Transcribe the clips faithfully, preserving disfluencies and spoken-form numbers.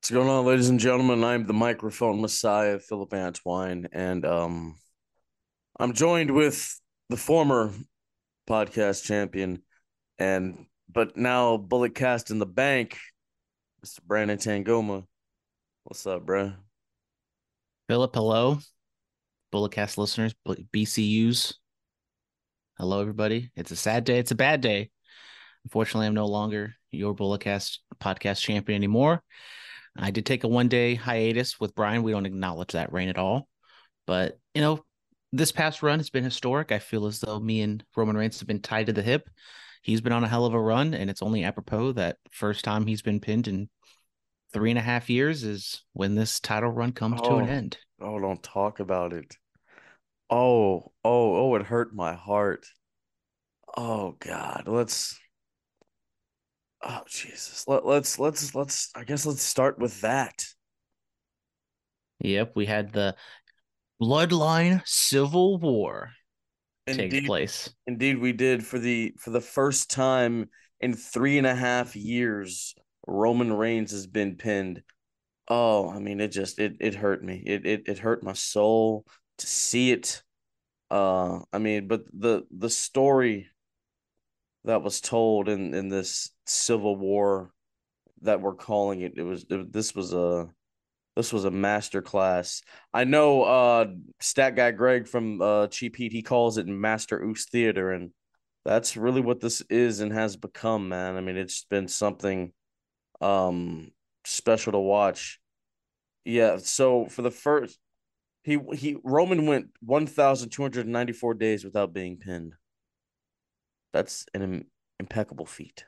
What's going on, ladies and gentlemen? I'm the microphone messiah, Philip Antwine, and um, I'm joined with the former podcast champion and but now bullet cast in the bank, Mister Brandon Tangoma. What's up, bro? Philip, hello. Bulletcast listeners, B C Us. Hello, everybody. It's a sad day. It's a bad day. Unfortunately, I'm no longer your Bulletcast podcast champion anymore. I did take a one day hiatus with Brian. We don't acknowledge that reign at all. But, you know, this past run has been historic. I feel as though me and Roman Reigns have been tied to the hip. He's been on a hell of a run, and it's only apropos that first time he's been pinned in three and a half years is when this title run comes to an Oh, end. oh, don't talk about it. Oh, oh, oh, it hurt my heart. Oh God, let's. Oh Jesus, Let, let's let's let's. I guess let's start with that. Yep, we had the Bloodline Civil War take Indeed, place. indeed, we did for the for the first time in three and a half years. Roman Reigns has been pinned. Oh, I mean, it just it it hurt me. It it it hurt my soul to see it. Uh, I mean, but the the story that was told in in this civil war that we're calling it, it was it, this was a this was a master class. I know uh stat guy Greg from uh Cheap Heat, he calls it Master Oos Theater, and that's really what this is and has become, man. I mean, it's been something um special to watch. Yeah, so for the first he he Roman went one thousand two hundred ninety-four days without being pinned. That's an Im- impeccable feat.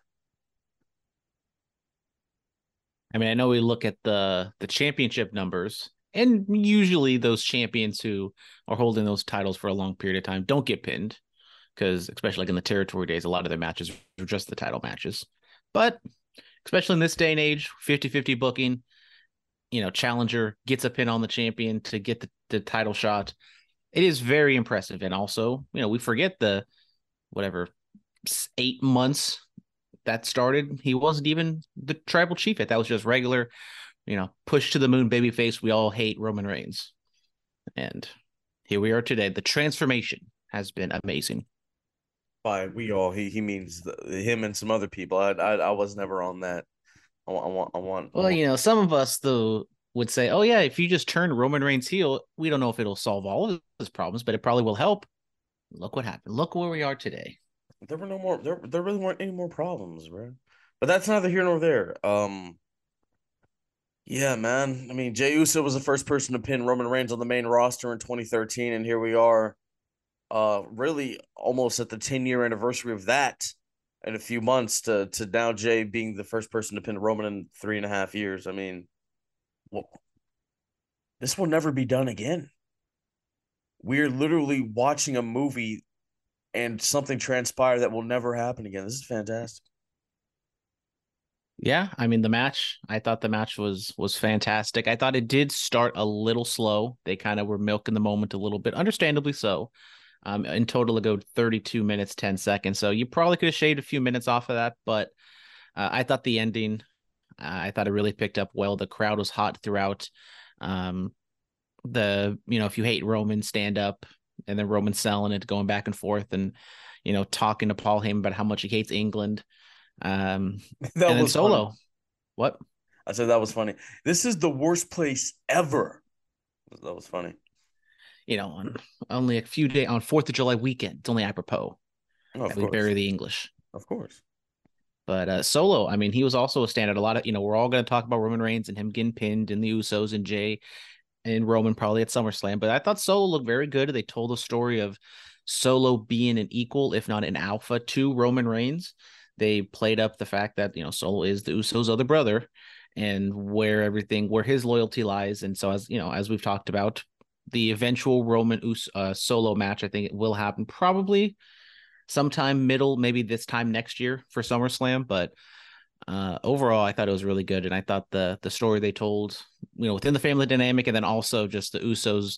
I mean, I know we look at the the championship numbers, and usually those champions who are holding those titles for a long period of time don't get pinned because, especially like in the territory days, a lot of their matches are just the title matches. But especially in this day and age, fifty-fifty booking, you know, challenger gets a pin on the champion to get the, the title shot. It is very impressive. And also, you know, we forget the whatever eight months that started. He wasn't even the tribal chief yet. That was just regular, you know, push to the moon babyface. We all hate Roman Reigns. And here we are today. The transformation has been amazing. By we all, he he means the, him and some other people. I I I was never on that. I want I want I want I Well, want. you know, some of us though would say, "Oh yeah, if you just turn Roman Reigns heel, we don't know if it'll solve all of his problems, but it probably will help." Look what happened. Look where we are today. There were no more. There there really weren't any more problems, bro. But that's neither here nor there. Um, yeah, man. I mean, Jey Uso was the first person to pin Roman Reigns on the main roster in twenty thirteen, and here we are, uh, really almost at the ten year anniversary of that in a few months to to now Jay being the first person to pin Roman in three and a half years. I mean, well, this will never be done again. We're literally watching a movie and something transpire that will never happen again. This is fantastic. Yeah, I mean the match, I thought the match was was fantastic. I thought it did start a little slow. They kind of were milking the moment a little bit, understandably so. Um, in total, it go thirty-two minutes, ten seconds. So you probably could have shaved a few minutes off of that, but uh, I thought the ending, uh, I thought it really picked up well. The crowd was hot throughout. Um, the you know, if you hate Roman, stand up, and then Roman selling it, going back and forth, and you know, talking to Paul Heyman about how much he hates England. Um, That and then was funny. Solo, what? I said that was funny. This is the worst place ever. That was funny. You know, on only a few days on Fourth of July weekend, it's only apropos Oh, of that we course. bury the English. Of course. But uh, Solo, I mean, he was also a standout. A lot of, you know, we're all going to talk about Roman Reigns and him getting pinned and the Usos and Jay and Roman probably at SummerSlam. But I thought Solo looked very good. They told the story of Solo being an equal, if not an alpha, to Roman Reigns. They played up the fact that, you know, Solo is the Usos' other brother and where everything, where his loyalty lies. And so, as you know, as we've talked about, the eventual Roman Us uh, Solo match, I think it will happen probably sometime middle, maybe this time next year for SummerSlam. But uh, overall, I thought it was really good, and I thought the the story they told, you know, within the family dynamic, and then also just the Usos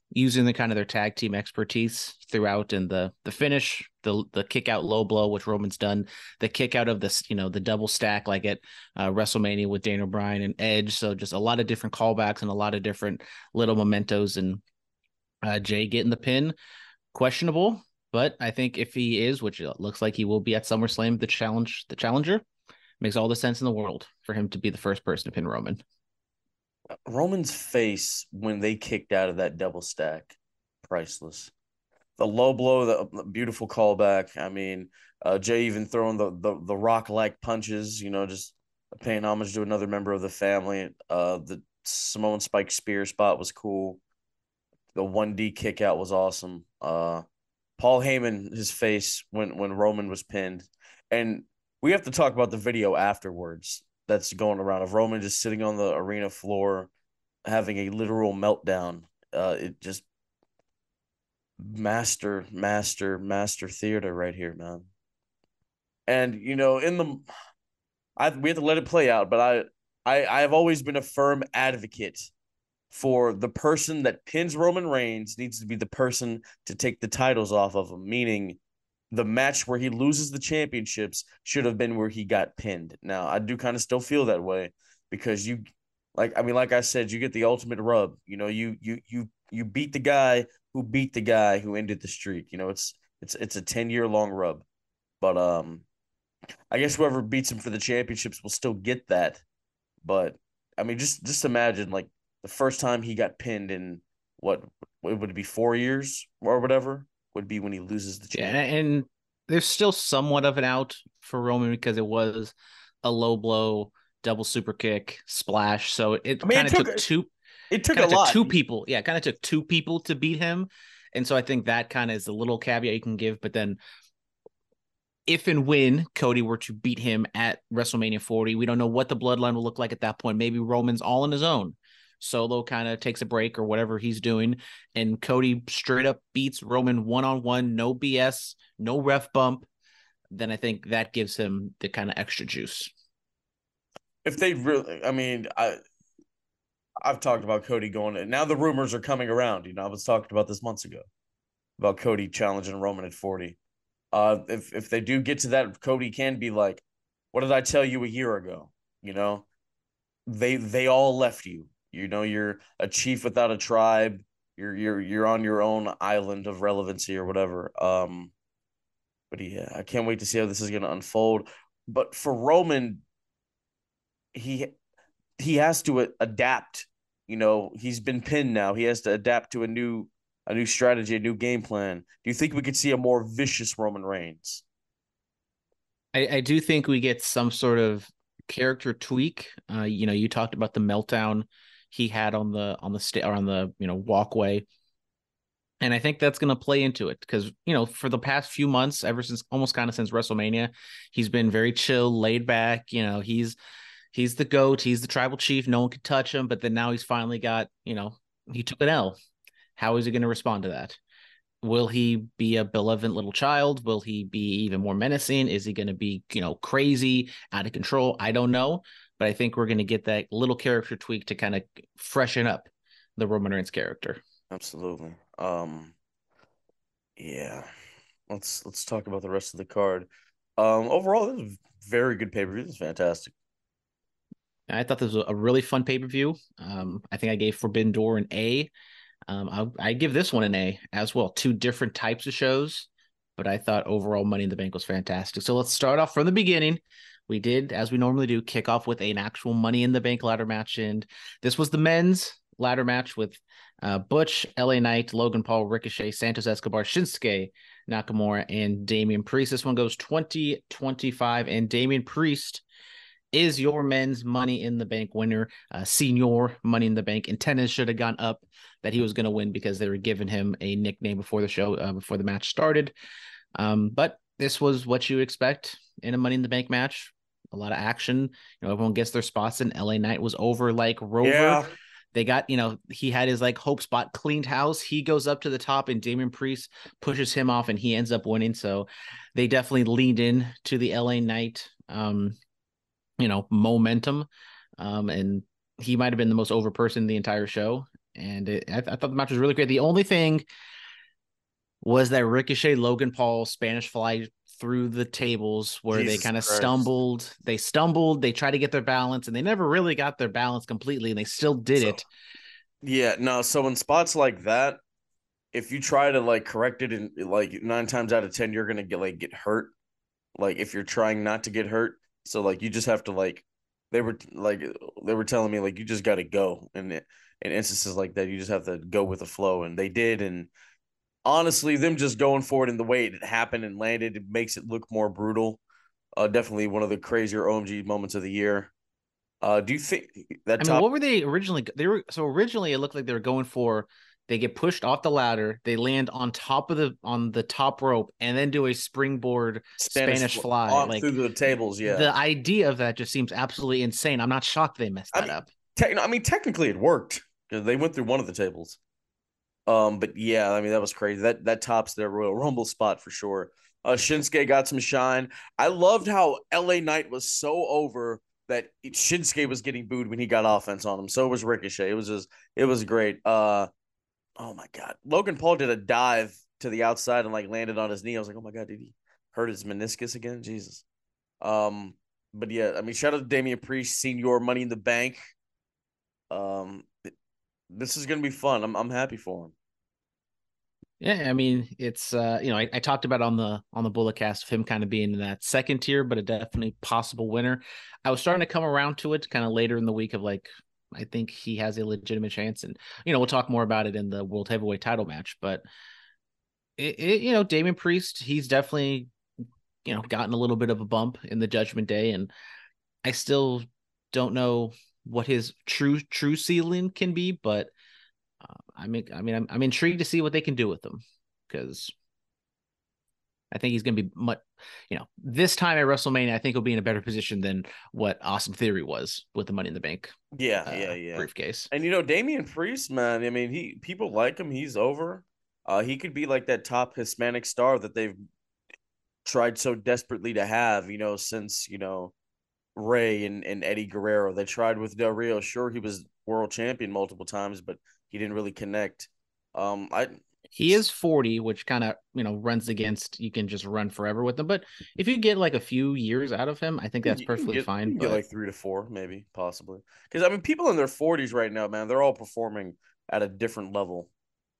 using the kind of their tag team expertise throughout in the the finish, the the kick out low blow, which Roman's done, the kick out of this, you know, the double stack like at uh, WrestleMania with Daniel Bryan and Edge. So just a lot of different callbacks and a lot of different little mementos. And uh, Jay getting the pin, questionable, but I think if he is, which it looks like he will be at SummerSlam, the challenge, the challenger, makes all the sense in the world for him to be the first person to pin Roman. Roman's face when they kicked out of that double stack, priceless. The low blow, the beautiful callback. I mean, uh, Jay even throwing the the, the rock like punches. You know, just paying homage to another member of the family. Uh, the Samoan Spike Spear spot was cool. The one D kick out was awesome. Uh, Paul Heyman, his face when when Roman was pinned, and we have to talk about the video afterwards that's going around of Roman just sitting on the arena floor having a literal meltdown. Uh, it just master, master, master theater right here, man. And you know, in the, I we have to let it play out, but I, I, I have always been a firm advocate for the person that pins Roman Reigns needs to be the person to take the titles off of him, meaning the match where he loses the championships should have been where he got pinned. Now, I do kind of still feel that way because you like I mean like I said, you get the ultimate rub. You know, you you you you beat the guy who beat the guy who ended the streak. You know, it's it's it's a ten-year long rub. But um I guess whoever beats him for the championships will still get that. But I mean just just imagine like the first time he got pinned in what would it be four years or whatever would be when he loses the Yeah, championship. and there's still somewhat of an out for Roman because it was a low blow, double super kick, splash. So it I mean, kind it of took took two it took kind a of took lot. two people. Yeah, kind of took two people to beat him. And so I think that kind of is a little caveat you can give. But then if and when Cody were to beat him at WrestleMania forty, we don't know what the bloodline will look like at that point. Maybe Roman's all on his own. Solo kind of takes a break or whatever he's doing, and Cody straight up beats Roman one on one, no B S, no ref bump. Then I think that gives him the kind of extra juice. If they really, I mean, I I've talked about Cody going. Now the rumors are coming around. You know, I was talking about this months ago about Cody challenging Roman at forty. Uh, if if they do get to that, Cody can be like, "What did I tell you a year ago?" You know, they they all left you. You know, you're a chief without a tribe. You're you're you're on your own island of relevancy or whatever. Um, but yeah, I can't wait to see how this is going to unfold. But for Roman, he he has to adapt. You know, he's been pinned now. He has to adapt to a new a new strategy, a new game plan. Do you think we could see a more vicious Roman Reigns? I, I do think we get some sort of character tweak. Uh, you know, you talked about the meltdown he had on the on the sta- or on the you know walkway. And I think that's going to play into it because, you know, for the past few months, ever since almost kind of since WrestleMania, he's been very chill, laid back. You know, he's he's the GOAT. He's the tribal chief. No one could touch him. But then now he's finally got, you know, he took an L. How is he going to respond to that? Will he be a benevolent little child? Will he be even more menacing? Is he going to be, you know, crazy, out of control? I don't know. But I think we're going to get that little character tweak to kind of freshen up the Roman Reigns character. Absolutely. Um, yeah. Let's let's talk about the rest of the card. Um, overall, this is a very good pay per view. This is fantastic. I thought this was a really fun pay per view. Um, I think I gave Forbidden Door an A. Um, I, I give this one an A as well. Two different types of shows, but I thought overall Money in the Bank was fantastic. So let's start off from the beginning. We did, as we normally do, kick off with an actual Money in the Bank ladder match, and this was the men's ladder match with uh, Butch, L A Knight, Logan Paul, Ricochet, Santos Escobar, Shinsuke Nakamura, and Damian Priest. This one goes twenty twenty-five, and Damian Priest is your men's Money in the Bank winner, uh, senior Money in the Bank. And tennis should have gone up that he was going to win because they were giving him a nickname before the show, uh, before the match started. Um, but this was what you expect in a Money in the Bank match. A lot of action. You know, everyone gets their spots, and L A Knight was over like Rover. Yeah. They got, you know, he had his like hope spot cleaned house. He goes up to the top, and Damian Priest pushes him off, and he ends up winning. So they definitely leaned in to the L A Knight, um, you know, momentum. Um, and he might have been the most over person the entire show. and it, I, I thought the match was really great. The only thing was that Ricochet Logan Paul Spanish fly through the tables where they Jesus kind of Christ. stumbled. They stumbled, they tried to get their balance, and they never really got their balance completely, and they still did So it. yeah, no, so in spots like that, if you try to like correct it and like nine times out of ten, you're gonna get like get hurt. Like if you're trying not to get hurt. So like you just have to like they were like they were telling me like you just gotta go. And in instances like that, you just have to go with the flow. And they did. And honestly, them just going for it in the way it happened and landed, it makes it look more brutal. Uh, definitely one of the crazier O M G moments of the year. Uh, do you think that I mean, top what were they originally? They were so originally it looked like they were going for they get pushed off the ladder, they land on top of the on the top rope, and then do a springboard Spanish Spanish fl- fly. on Like through the tables? Yeah, the idea of that just seems absolutely insane. I'm not shocked they messed I that mean, up. te- I mean, technically it worked because they went through one of the tables. Um, but yeah, I mean that was crazy. That that tops their Royal Rumble spot for sure. Uh, Shinsuke got some shine. I loved how L A Knight was so over that Shinsuke was getting booed when he got offense on him. So was Ricochet. It was just it was great. Uh, oh my god, Logan Paul did a dive to the outside and like landed on his knee. I was like, oh my god, did he hurt his meniscus again? Jesus. Um, but yeah, I mean, shout out to Damian Priest, Senior Money in the Bank. Um, this is gonna be fun. I'm I'm happy for him. Yeah, I mean, it's uh, you know, I, I talked about on the on the bullet cast of him kind of being in that second tier, but a definitely possible winner. I was starting to come around to it kind of later in the week of like, I think he has a legitimate chance, and you know, we'll talk more about it in the world heavyweight title match. But it, it you know, Damian Priest, he's definitely you know gotten a little bit of a bump in the Judgment Day, and I still don't know what his true true ceiling can be, but uh, I mean, I mean, I'm, I'm intrigued to see what they can do with him because I think he's going to be much, you know, this time at WrestleMania, I think he'll be in a better position than what Austin Theory was with the Money in the Bank Yeah, yeah, uh, yeah. briefcase. And you know, Damian Priest, man, I mean, he people like him. He's over. Uh, he could be like that top Hispanic star that they've tried so desperately to have, you know, since, you know, Ray and, and Eddie Guerrero. They tried with Del Rio. Sure, he was world champion multiple times, but he didn't really connect. Um, I He is forty, which kind of, you know, runs against you can just run forever with him. But if you get like a few years out of him, I think that's you can perfectly get you fine. can get But like three to four, maybe, possibly. Because I mean, people in their forties right now, man, they're all performing at a different level.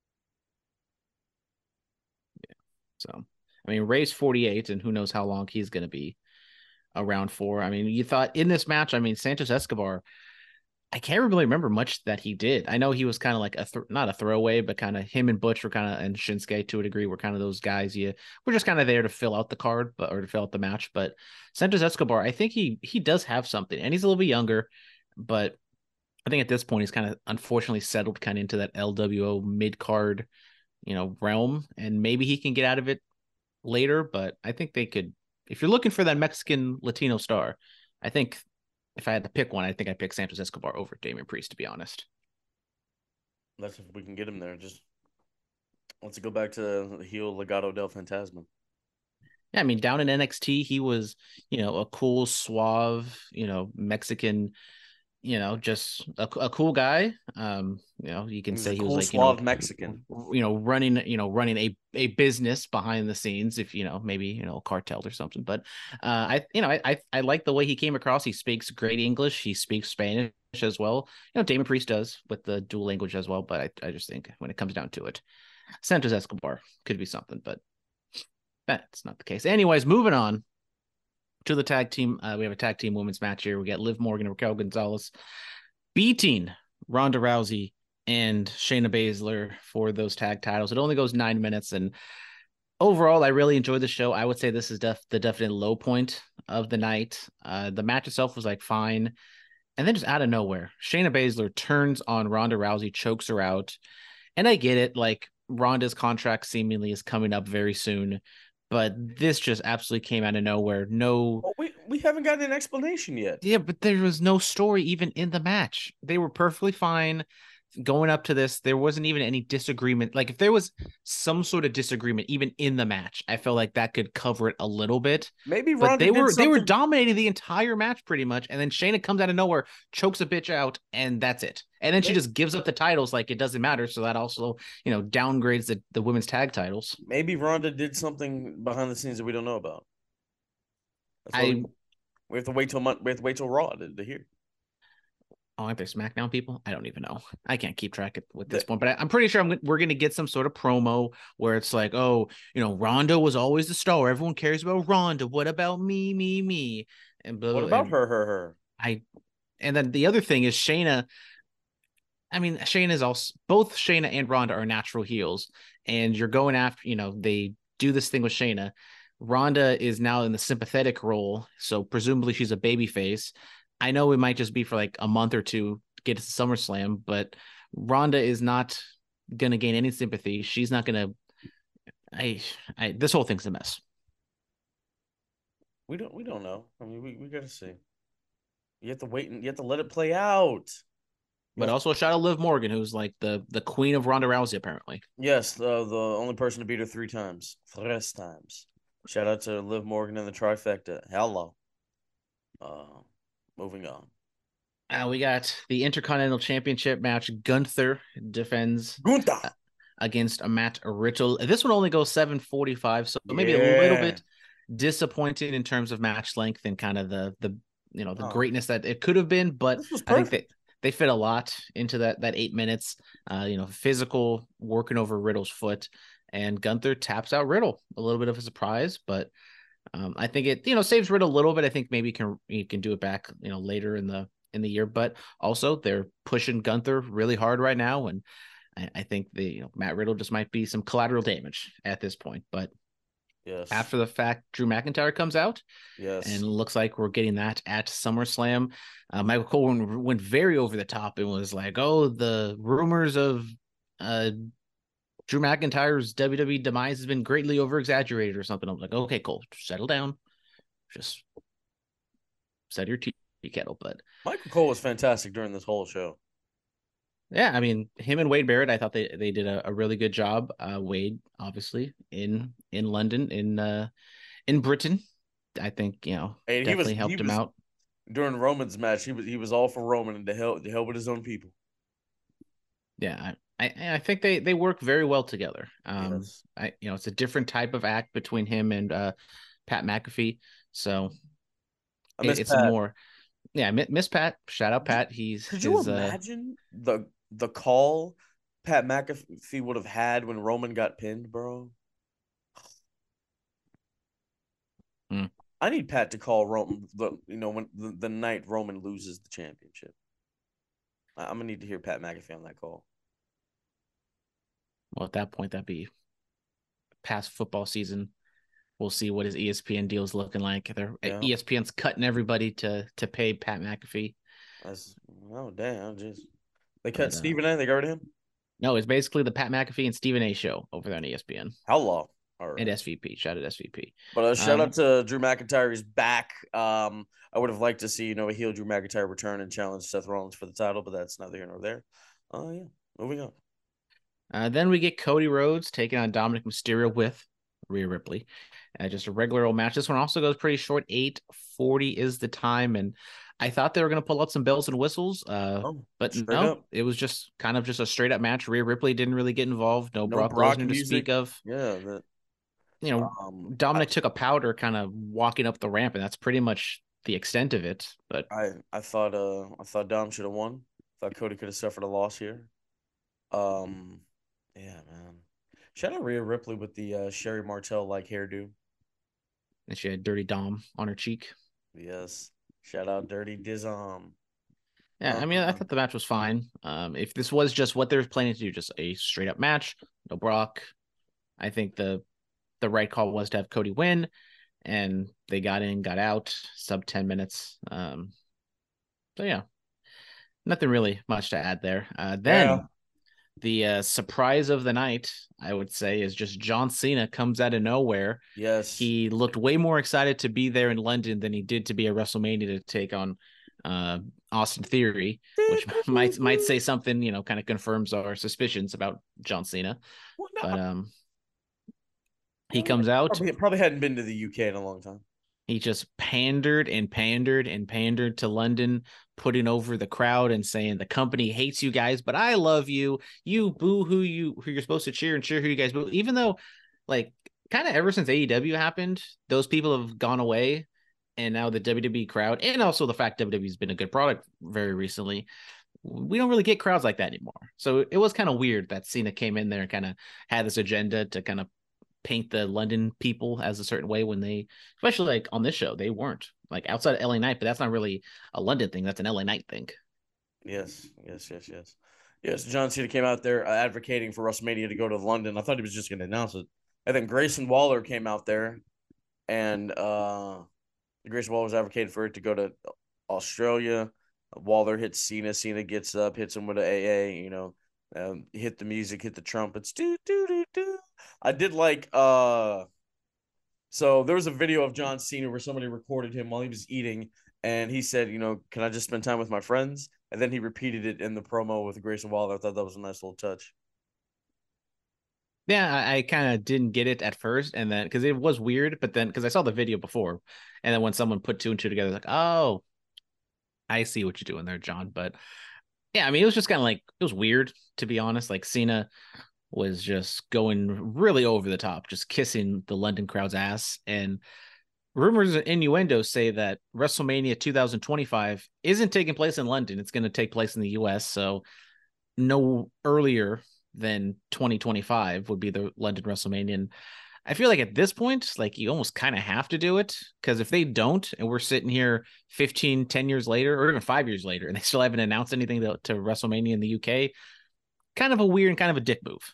so, I mean, Ray's forty-eight, and who knows how long he's going to be around for. I mean, you thought in this match, I mean, Santos Escobar, I can't really remember much that he did. I know he was kind of like a th- not a throwaway, but kind of him and Butch were kind of and Shinsuke to a degree were kind of those guys. You were just kind of there to fill out the card, but or to fill out the match. But Santos Escobar, I think he he does have something, and he's a little bit younger, but I think at this point he's kind of unfortunately settled kind of into that L W O mid card, you know, realm, and maybe he can get out of it later. But I think they could, if you're looking for that Mexican Latino star, I think if I had to pick one, I think I'd pick Santos Escobar over Damian Priest, to be honest. That's if we can get him there. Just let's go back to the heel Legado del Fantasma. Yeah, I mean, down in N X T, he was, you know, a cool, suave, you know, Mexican, you know, just a, a cool guy. Um, you know, you can He's a say he was cool, like, you know, suave Mexican. you know, running, you know, running a, a business behind the scenes, if you know, maybe, you know, a cartel or something. But uh I, you know, I, I I like the way he came across. He speaks great English, he speaks Spanish as well. You know, Damon Priest does with the dual language as well, but I, I just think when it comes down to it, Santos Escobar could be something, but that's not the case. Anyways, moving on to the tag team. Uh, we have a tag team women's match here. We got Liv Morgan and Raquel Gonzalez beating Ronda Rousey and Shayna Baszler for those tag titles. It only goes nine minutes, and overall, I really enjoyed the show. I would say this is def- the definite low point of the night. Uh, the match itself was like fine, and then just out of nowhere, Shayna Baszler turns on Ronda Rousey, chokes her out, and I get it. Like Ronda's contract seemingly is coming up very soon, but this just absolutely came out of nowhere. No, Oh, we we haven't gotten an explanation yet. yeah, but there was no story even in the match. They were perfectly fine. going up to this, there wasn't even any disagreement. Like if there was some sort of disagreement, even in the match, I felt like that could cover it a little bit. Maybe But Ronda they did were they were something. dominating the entire match pretty much, and then Shayna comes out of nowhere, chokes a bitch out, and that's it. And then she Maybe, just gives up the titles like it doesn't matter. So that also, you know, downgrades the, the women's tag titles. maybe Ronda did something behind the scenes that we don't know about. That's why we I we have to wait till month. We have to wait till Raw to, to hear. Oh, aren't there SmackDown people? I don't even know. I can't keep track of, with this The, point, but I, I'm pretty sure I'm, we're going to get some sort of promo where it's like, oh, you know, Ronda was always the star. Everyone cares about Ronda. What about me, me, me? And blah, what blah, about and her? Her? Her? I, and then the other thing is Shayna. I mean, Shayna is also both Shayna and Ronda are natural heels, and you're going after, you know, they do this thing with Shayna. Ronda is now in the sympathetic role, so presumably she's a baby face. I know it might just be for like a month or two to get to SummerSlam, but Ronda is not gonna gain any sympathy. She's not gonna. I, I this whole thing's a mess. We don't. We don't know. I mean, we, we got to see. You have to wait and you have to let it play out. You But have to, also shout out Liv Morgan, who's like the the queen of Ronda Rousey, apparently. yes, the the only person to beat her three times, tres times. Shout out to Liv Morgan and the trifecta. Hello. Uh, moving on. Uh, we got the Intercontinental Championship match. Gunther defends Gunta. uh, against Matt Riddle. This one only goes seven forty-five, so maybe a little Yeah. bit disappointing in terms of match length and kind of the the you know the Oh, greatness that it could have been. But this was I think that perfect. they fit a lot into that that eight minutes. Uh, you know, physical working over Riddle's foot, and Gunther taps out Riddle. A little bit of a surprise, but um, I think it you know saves Riddle a little bit. I think maybe can you can do it back you know later in the in the year, but also they're pushing Gunther really hard right now, and I, I think the you know, Matt Riddle just might be some collateral damage at this point. But Yes. after the fact, Drew McIntyre comes out, and Yes. looks like we're getting that at SummerSlam. Uh, Michael Cole went, went very over the top and was like, "Oh, the rumors of uh, Drew McIntyre's W W E demise has been greatly over exaggerated or something." I'm like, "Okay, Cole, settle down, just set your tea kettle." But Michael Cole was fantastic during this whole show. yeah, I mean, him and Wade Barrett, I thought they, they did a, a really good job. Uh, Wade, obviously, in in London, in uh, in Britain, I think you know And he was definitely he helped him was out. during Roman's match. He was he was all for Roman and to help to help with his own people. Yeah, I, I I think they they work very well together. Um, Yes. I you know it's a different type of act between him and uh, Pat McAfee, so I it, miss it's a Pat. more yeah. Miss Pat, shout out Could you, Pat. He's could you his uh imagine the the call Pat McAfee would have had when Roman got pinned, bro? hmm. I need Pat to call Roman the you know when the, the night Roman loses the championship. I, I'm gonna need to hear Pat McAfee on that call. Well, at that point, that'd be past football season. We'll see what his E S P N deal is looking like. They're Yeah. E S P N's cutting everybody to to pay Pat McAfee. That's oh damn, just they cut But uh, Stephen A. They got rid of him. no, it's basically the Pat McAfee and Stephen A. show over there on E S P N How long? All and right. S V P. Shout out S V P. But uh, shout out Um, to Drew McIntyre. He's back. Um, I would have liked to see you know a heel Drew McIntyre return and challenge Seth Rollins for the title, but that's neither here nor there. Oh uh, yeah, moving on. uh, then we get Cody Rhodes taking on Dominic Mysterio with Rhea Ripley. Uh, just a regular old match. This one also goes pretty short. eight forty is the time, and I thought they were going to pull out some bells and whistles, uh, Oh, but straight no, up, it was just kind of just a straight up match. Rhea Ripley didn't really get involved. No no Brock Brock Lesnar to music. speak of. Yeah, that You know, um, I, Dominic took a powder kind of walking up the ramp, and that's pretty much the extent of it. But I I thought uh I thought Dom should have won. Thought Cody could have suffered a loss here. Um, yeah, man. Shout out Rhea Ripley with the uh, Sherry Martel like hairdo. and she had Dirty Dom on her cheek. Yes. Shout out Dirty Dizom. Yeah, I mean, I Um, thought the match was fine. Um, if this was just what they're planning to do, just a straight up match, no Brock, I think the the right call was to have Cody win, and they got in, got out, sub ten minutes. Um, so yeah, nothing really much to add there. Uh, yeah. then the uh, surprise of the night, I would say, is just John Cena comes out of nowhere. Yes. He looked way more excited to be there in London than he did to be at WrestleMania to take on uh, Austin Theory, which might might say something, you know, kind of confirms our suspicions about John Cena. Well, no, But um, he comes out. probably, probably hadn't been to the U K in a long time. He just pandered and pandered and pandered to London, putting over the crowd and saying the company hates you guys, but I love you. You boo who you who you're supposed to cheer and cheer who you guys boo. Even though, like, kind of ever since A E W happened, those people have gone away, and now the W W E crowd, and also the fact W W E's been a good product very recently, we don't really get crowds like that anymore. So it was kind of weird that Cena came in there and kind of had this agenda to kind of paint the London people as a certain way when they, especially like on this show, they weren't like outside of L A Knight, but that's not really a London thing. That's an L A Knight thing. Yes, yes, yes, yes. Yes, John Cena came out there uh, advocating for WrestleMania to go to London. I thought he was just going to announce it. And then Grayson Waller came out there, and uh, Grayson Waller was advocating for it to go to Australia. Waller hits Cena. Cena gets up, hits him with an A A, you know, um, hit the music, hit the trumpets. Do, do, do, do. I did like, uh, so there was a video of John Cena where somebody recorded him while he was eating, and he said, you know, can I just spend time with my friends? And then he repeated it in the promo with Grayson Waller. I thought that was a nice little touch. Yeah, I, I kind of didn't get it at first, and then because it was weird, but then because I saw the video before, and then when someone put two and two together, like, oh, I see what you're doing there, John. But yeah, I mean, it was just kind of like it was weird to be honest. Like Cena was just going really over the top, just kissing the London crowd's ass, and rumors and innuendos say that WrestleMania twenty twenty-five isn't taking place in London. It's going to take place in the U S. So no earlier than twenty twenty-five would be the London WrestleMania. And I feel like at this point, like you almost kind of have to do it because if they don't, and we're sitting here fifteen, ten years later, or even five years later, and they still haven't announced anything to, to WrestleMania in the U K, kind of a weird and kind of a dick move.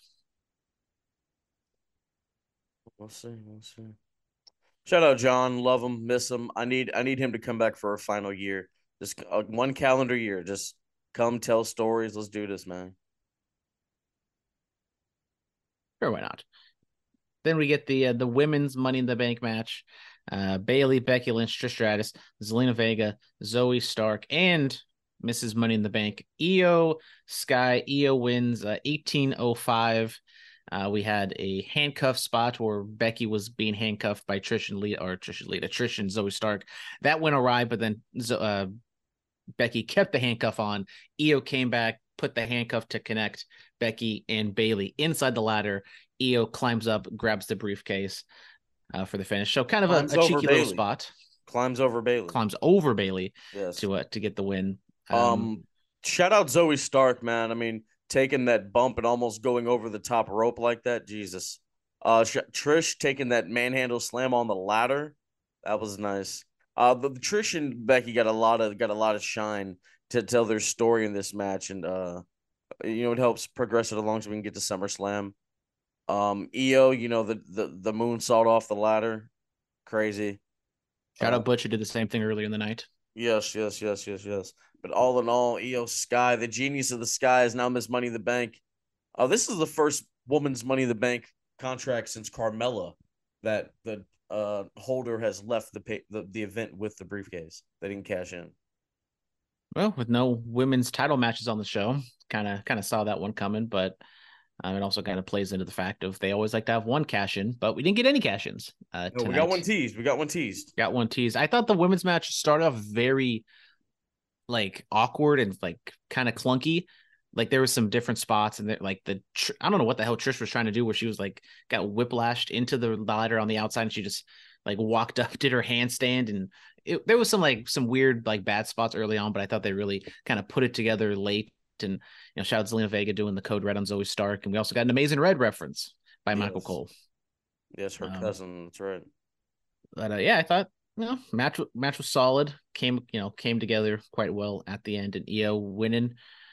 We'll see. We'll see. Shout out John, love him, miss him. I need I need him to come back for a final year, just uh, one calendar year. Just come tell stories. Let's do this, man. Sure, why not? Then we get the uh, the women's Money in the Bank match. Uh, Bayley, Becky Lynch, Trish Stratus, Zelina Vega, Zoe Stark, and Missus Money in the Bank. Io Sky. Io wins uh, eighteen oh five. Uh, we had a handcuff spot where Becky was being handcuffed by Trish and Lita, or Trish and Lita, Trish and Zoe Stark. That went awry, but then uh, Becky kept the handcuff on. Io came back, put the handcuff to connect Becky and Bayley inside the ladder. Io climbs up, grabs the briefcase uh, for the finish. So kind of a, a cheeky little spot. Climbs over Bayley. Climbs over Bayley yes. to uh, to get the win. Um, um, shout out Zoe Stark, man. I mean, taking that bump and almost going over the top rope like that, Jesus. Uh, Trish taking that manhandle slam on the ladder, that was nice. Uh, the, the Trish and Becky got a lot of got a lot of shine to tell their story in this match, and uh, you know, it helps progress it along so we can get to SummerSlam. Um, Io, you know, the the the moonsault off the ladder, crazy. Shout out uh, Butch, who did the same thing earlier in the night. Yes, yes, yes, yes, yes. But all in all, Io Sky, the genius of the Sky, is now Miss Money in the Bank. Uh, this is the first woman's Money in the Bank contract since Carmella that the uh, holder has left the, pay- the the event with the briefcase. They didn't cash in. Well, with no women's title matches on the show, kind of kind of saw that one coming, but um, it also kind of plays into the fact of they always like to have one cash in, but we didn't get any cash ins. Uh, no, we got one teased. We got one teased. Got one teased. I thought the women's match started off very like awkward and like kind of clunky. Like there was some different spots and like the I don't know what the hell Trish was trying to do where she was like got whiplashed into the ladder on the outside and she just like walked up, did her handstand, and it, there was some like some weird like bad spots early on, but I thought they really kind of put it together late. And you know, shout out Zelina Vega doing the code red on Zoe Stark, and we also got an Amazing Red reference by yes. Michael Cole. Yes, her um, cousin. That's right. But uh, yeah, I thought you know match match was solid. Came you know came together quite well at the end, and Io winning.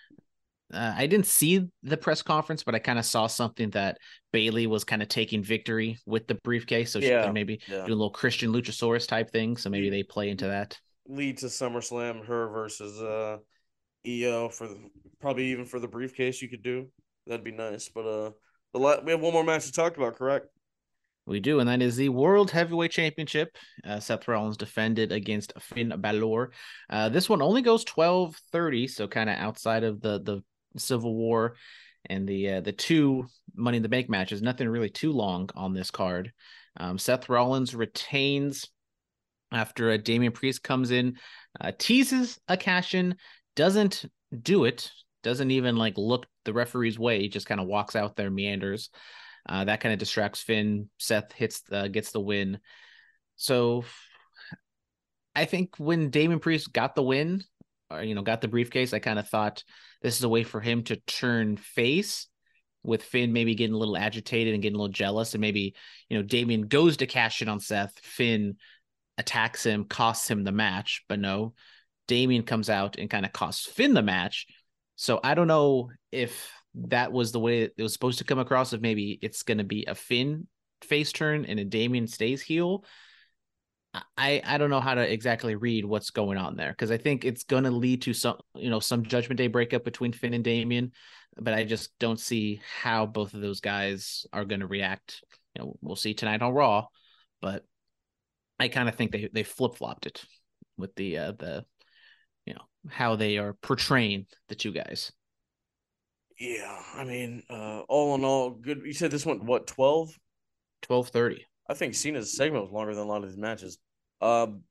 Uh, I didn't see the press conference, but I kind of saw something that Bayley was kind of taking victory with the briefcase. So yeah, she maybe yeah. doing a little Christian Luchasaurus type thing. So maybe they play into that. Lead to SummerSlam, her versus uh, Io for the, probably even for the briefcase you could do. That'd be nice. But uh, the la- we have one more match to talk about, correct? We do, and that is the World Heavyweight Championship. Uh, Seth Rollins defended against Finn Balor. Uh, this one only goes twelve thirty, so kind of outside of the the Civil War and the uh, the two Money in the Bank matches. Nothing really too long on this card. Um, Seth Rollins retains after a Damian Priest comes in, uh, teases a cash in, doesn't do it, doesn't even like look the referee's way, just kind of walks out there, meanders. Uh, that kind of distracts Finn. Seth hits the, gets the win. So I think when Damian Priest got the win, or you know, got the briefcase, I kind of thought this is a way for him to turn face, with Finn maybe getting a little agitated and getting a little jealous, and maybe you know Damian goes to cash in on Seth. Finn attacks him, costs him the match, but no, Damian comes out and kind of costs Finn the match. So I don't know if that was the way it was supposed to come across, if maybe it's going to be a Finn face turn and a Damian stays heel. I I don't know how to exactly read what's going on there, because I think it's going to lead to some, you know, some Judgment Day breakup between Finn and Damian, but I just don't see how both of those guys are going to react. You know, we'll see tonight on Raw, but I kind of think they they flip flopped it with the uh, the you know how they are portraying the two guys. Yeah, I mean, uh, all in all, good. You said this one, what, twelve? twelve thirty. I think Cena's segment was longer than a lot of these matches. Um,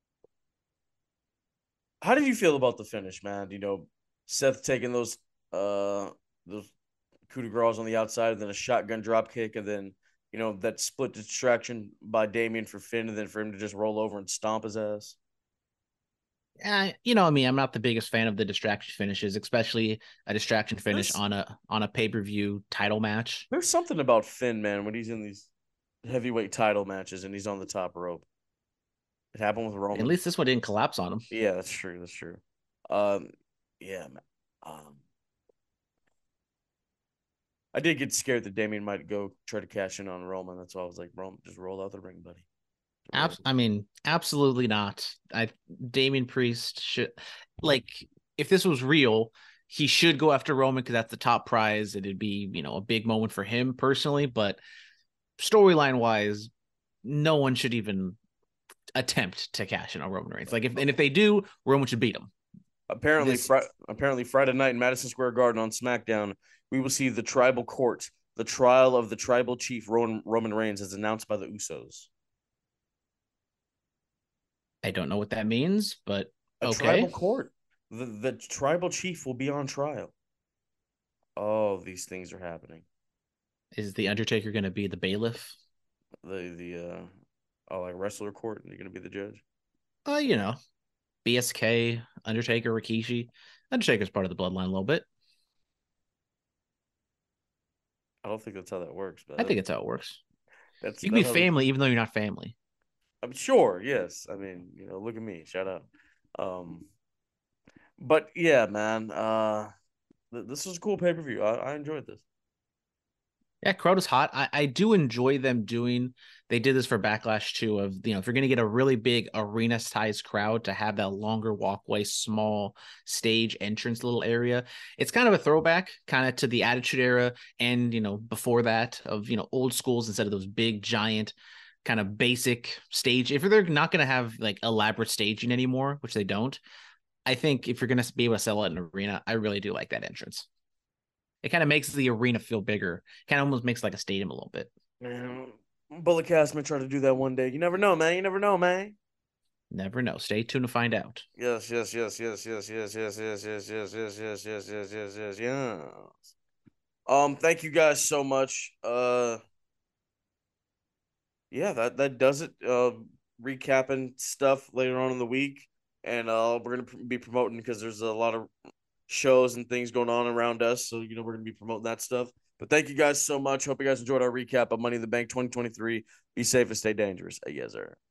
how did you feel about the finish, man? You know, Seth taking those uh those coup de grace on the outside, and then a shotgun drop kick, and then you know that split distraction by Damian for Finn, and then for him to just roll over and stomp his ass. Uh, you know, I mean, I'm not the biggest fan of the distraction finishes, especially a distraction finish There's on a on a pay per view title match. there's something about Finn, man, when he's in these heavyweight title matches and he's on the top rope. It happened with At Roman. least this one didn't collapse on him. Yeah, that's true. That's true. Um, yeah, man. Um, I did get scared that Damien might go try to cash in on Roman. That's why I was like, Roman, just roll out the ring, buddy. Abs- I mean, absolutely not. I Damian Priest should, like, if this was real, he should go after Roman because that's the top prize. It'd be, you know, a big moment for him personally. But storyline wise, no one should even attempt to cash in on Roman Reigns. Like, if and if they do, Roman should beat him. Apparently, This fr- apparently Friday night in Madison Square Garden on SmackDown, we will see the Tribal Court, the trial of the Tribal Chief Roman, Roman Reigns, as announced by the Usos. I don't know what that means, but A okay. Tribal Court. The the Tribal Chief will be on trial. Oh, these things are happening. Is the Undertaker going to be the bailiff? The the uh, oh, like wrestler court, and you're gonna be the judge. Uh, you know, B S K, Undertaker, Rikishi. Undertaker's part of the bloodline a little bit. I don't think that's how that works, I but think it's how it works. that's You can be that's how the, family even though you're not family. I'm sure. Yes, I mean, you know, look at me. Shout out. Um, but yeah, man. Uh, th- this was a cool pay per view. I-, I enjoyed this. Yeah, crowd is hot. I, I do enjoy them doing. They did this for Backlash too. Of you know, if you're gonna get a really big arena sized crowd to have that longer walkway, small stage entrance little area, it's kind of a throwback, kind of to the Attitude Era, and you know before that of you know old schools instead of those big giant kind of basic stage. If they're not gonna have like elaborate staging anymore, which they don't, I think if you're gonna be able to sell it in an arena, I really do like that entrance. It kind of makes the arena feel bigger. Kind of almost makes like a stadium a little bit. Man, Bullet Cast may try to do that one day. You never know, man. You never know, man. Never know. Stay tuned to find out. Yes, yes, yes, yes, yes, yes, yes, yes, yes, yes, yes, yes, yes, yes, yes, yes, yes. Um, thank you guys so much. Uh, yeah, that that does it. Uh, recapping stuff later on in the week, and uh, we're gonna be promoting because there's a lot of shows and things going on around us. So you know we're gonna be promoting that stuff. But thank you guys so much. Hope you guys enjoyed our recap of Money in the Bank twenty twenty-three. Be safe and stay dangerous. Yes, sir.